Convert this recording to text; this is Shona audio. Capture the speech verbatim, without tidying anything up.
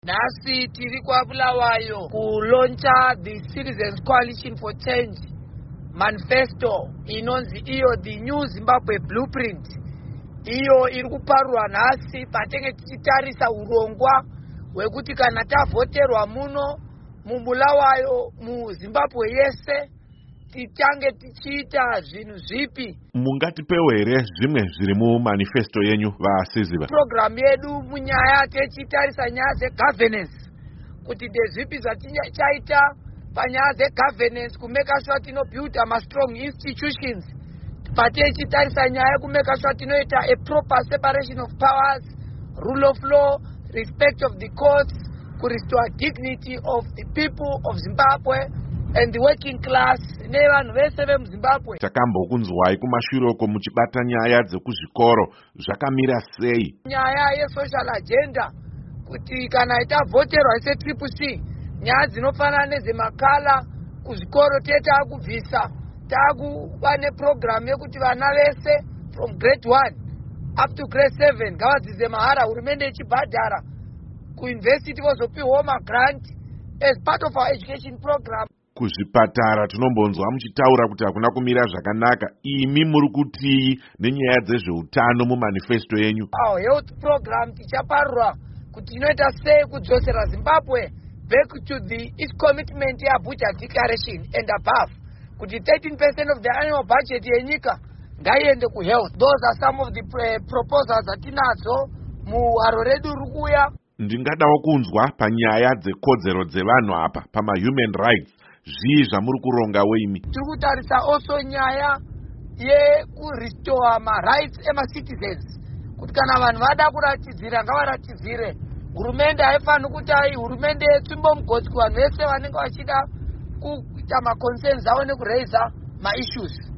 Nasi tiri kwa Bulawayo kuloncha the Citizens Coalition for Change manifesto inonzi iyo the New Zimbabwe Blueprint. Iyo iri kuparwa nasi patenge tichitarisa urongwa wekuti kana tavoterwa muno muBulawayo mu Zimbabwe yese tichange tichiita zvinhu zvipi. Mungatipewo here zvimwe zviri mu manifesto yenyu vasiziva? Program yedu munyaya techitarisa nyaya zegovernance kuti ndezvipi zvatichaita panyaya zegovernance kumeka sure tinobuild ama strong institutions, patechitarisa nyaya yekumeka sure tinoita a proper separation of powers, rule of law, respect of the courts, to restore dignity of the people of Zimbabwe and the working class nevanhu vese vemuZimbabwe. Takambokunzwai kumashuroko muchibata nyaya dzekuzvikoro zvakamira sei? Nyaya yesocial agenda kuti kana itavhoterwa ise triple C nyaya dzinofanana nezvemakala kuzvikoro tetakubvisa takuva neprogramu yekuti vana vese from grade one up to grade seven ngavadzidze mahara, hurumende ichibhadhara, kuuniversity vozopiwawo magrant as part of our education program. Kuzvipatara tinombonzwa muchitaura kuti hakuna kumira zvakanaka. Imi muri kutii nenyaya dzezveutano mumanifesto yenyu? Our health program tichaparura kuti inoita sei kudzosera Zimbabwe back to the its commitment yeAbuja Declaration and above, kuti thirteen percent of the annual budget yenyika ngaiende kuhealth. Those are some of the proposals atinadzo muharo redu rikuya. Ndingadawo kunzwa panyaya dzekodzero dzevanhu apa pama human rights. Zvii zvamuri kurongawo imi? Tiri kutarisa also nyaya yekurestore ma-rights ema-citizens, kuti kana vanhu vada kuratidzira ngavaratidzire. Hurumende haifaniri kuti ai hurumende yetsvimbo mugodzi kuvanhu vese vanenge vachida kuita ma-concerns avo nekuraiza ma-issues.